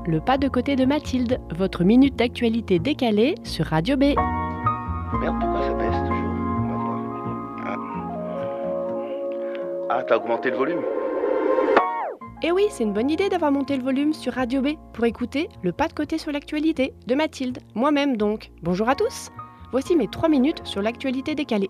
le pas de côté de Mathilde, votre minute d'actualité décalée sur Radio B. Merde, pourquoi ça baisse toujours ma voix? Ah, t'as augmenté le volume? Et oui, c'est une bonne idée d'avoir monté le volume sur Radio B pour écouter le pas de côté sur l'actualité de Mathilde, moi-même donc. Bonjour à tous, voici mes 3 minutes sur l'actualité décalée.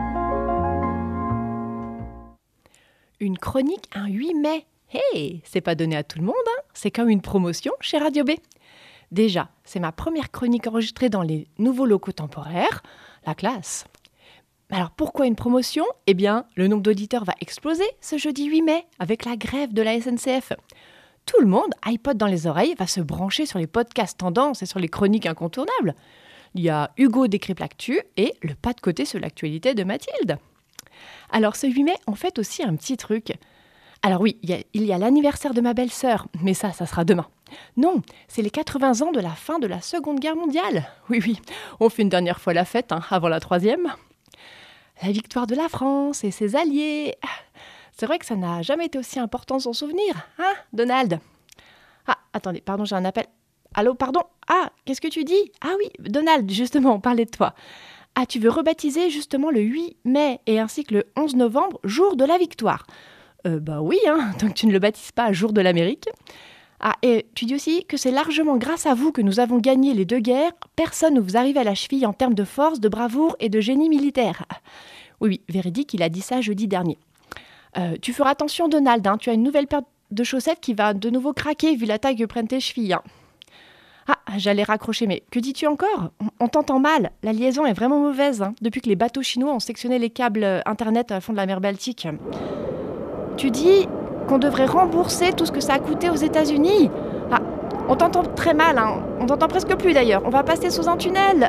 Une chronique un 8 mai. Hey, c'est pas donné à tout le monde, hein. C'est comme une promotion chez Radio B. Déjà, c'est ma première chronique enregistrée dans les nouveaux locaux temporaires, la classe. Alors pourquoi une promotion ? Eh bien, le nombre d'auditeurs va exploser ce jeudi 8 mai avec la grève de la SNCF. Tout le monde, iPod dans les oreilles, va se brancher sur les podcasts tendances et sur les chroniques incontournables. Il y a Hugo décrypte l'actu et le pas de côté sur l'actualité de Mathilde. Alors ce 8 mai, on fête aussi un petit truc. Alors oui, il y a l'anniversaire de ma belle-sœur, mais ça sera demain. Non, c'est les 80 ans de la fin de la Seconde Guerre mondiale. Oui, on fait une dernière fois la fête, avant la 3e. La victoire de la France et ses alliés. C'est vrai que ça n'a jamais été aussi important son souvenir, hein, Donald ? Ah, attendez, pardon, j'ai un appel. Allô, pardon ? Ah, qu'est-ce que tu dis ? Ah oui, Donald, justement, on parlait de toi. Ah, tu veux rebaptiser justement le 8 mai et ainsi que le 11 novembre, jour de la victoire ? Bah oui, tant que tu ne le baptises pas jour de l'Amérique. Ah, et tu dis aussi que c'est largement grâce à vous que nous avons gagné les 2 guerres. Personne ne vous arrive à la cheville en termes de force, de bravoure et de génie militaire. Oui, véridique, il a dit ça jeudi dernier. Tu feras attention, Donald, tu as une nouvelle paire de chaussettes qui va de nouveau craquer vu la taille que prennent tes chevilles. Ah, j'allais raccrocher, mais que dis-tu encore ? On t'entend mal, la liaison est vraiment mauvaise, depuis que les bateaux chinois ont sectionné les câbles Internet à fond de la mer Baltique. Tu dis qu'on devrait rembourser tout ce que ça a coûté aux États-Unis ? Ah, on t'entend très mal, on t'entend presque plus d'ailleurs. On va passer sous un tunnel.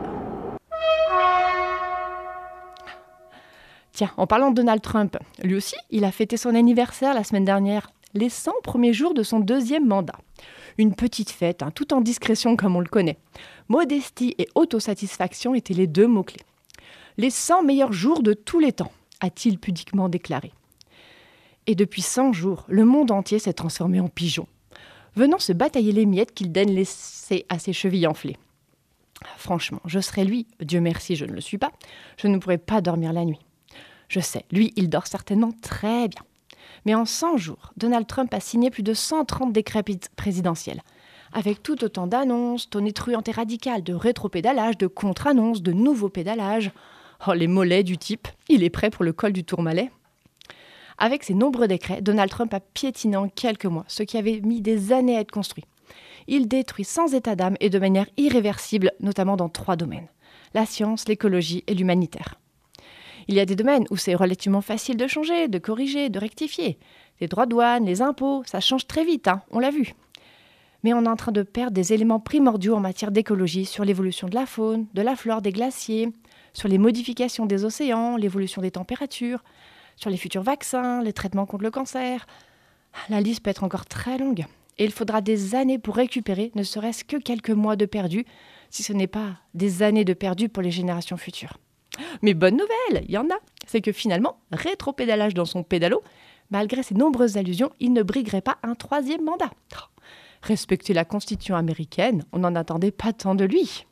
Tiens, en parlant de Donald Trump, lui aussi, il a fêté son anniversaire la semaine dernière, les 100 premiers jours de son 2e mandat. Une petite fête, tout en discrétion comme on le connaît. Modestie et autosatisfaction étaient les 2 mots-clés. Les 100 meilleurs jours de tous les temps, a-t-il pudiquement déclaré. Et depuis 100 jours, le monde entier s'est transformé en pigeon, venant se batailler les miettes qu'il daigne laisser à ses chevilles enflées. Franchement, je serais lui, Dieu merci, je ne le suis pas, je ne pourrais pas dormir la nuit. Je sais, lui, il dort certainement très bien. Mais en 100 jours, Donald Trump a signé plus de 130 décrets présidentiels, avec tout autant d'annonces, tonitruantes et radicales, de rétropédalage, de contre-annonces, de nouveaux pédalages. Oh, les mollets du type, il est prêt pour le col du Tourmalet. Avec ces nombreux décrets, Donald Trump a piétiné en quelques mois ce qui avait mis des années à être construit. Il détruit sans état d'âme et de manière irréversible, notamment dans 3 domaines. La science, l'écologie et l'humanitaire. Il y a des domaines où c'est relativement facile de changer, de corriger, de rectifier. Les droits de douane, les impôts, ça change très vite, on l'a vu. Mais on est en train de perdre des éléments primordiaux en matière d'écologie sur l'évolution de la faune, de la flore des glaciers, sur les modifications des océans, l'évolution des températures, sur les futurs vaccins, les traitements contre le cancer. La liste peut être encore très longue. Et il faudra des années pour récupérer, ne serait-ce que quelques mois de perdu, si ce n'est pas des années de perdu pour les générations futures. Mais bonne nouvelle, il y en a. C'est que finalement, rétropédalage dans son pédalo, malgré ses nombreuses allusions, il ne briguerait pas un 3e mandat. Respecter la Constitution américaine, on n'en attendait pas tant de lui.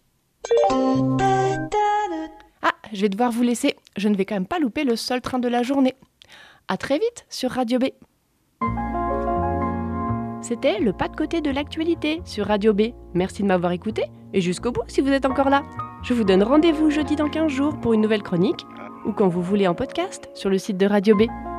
Ah, je vais devoir vous laisser. Je ne vais quand même pas louper le seul train de la journée. À très vite sur Radio B. C'était le pas de côté de l'actualité sur Radio B. Merci de m'avoir écouté et jusqu'au bout si vous êtes encore là. Je vous donne rendez-vous jeudi dans 15 jours pour une nouvelle chronique ou quand vous voulez en podcast sur le site de Radio B.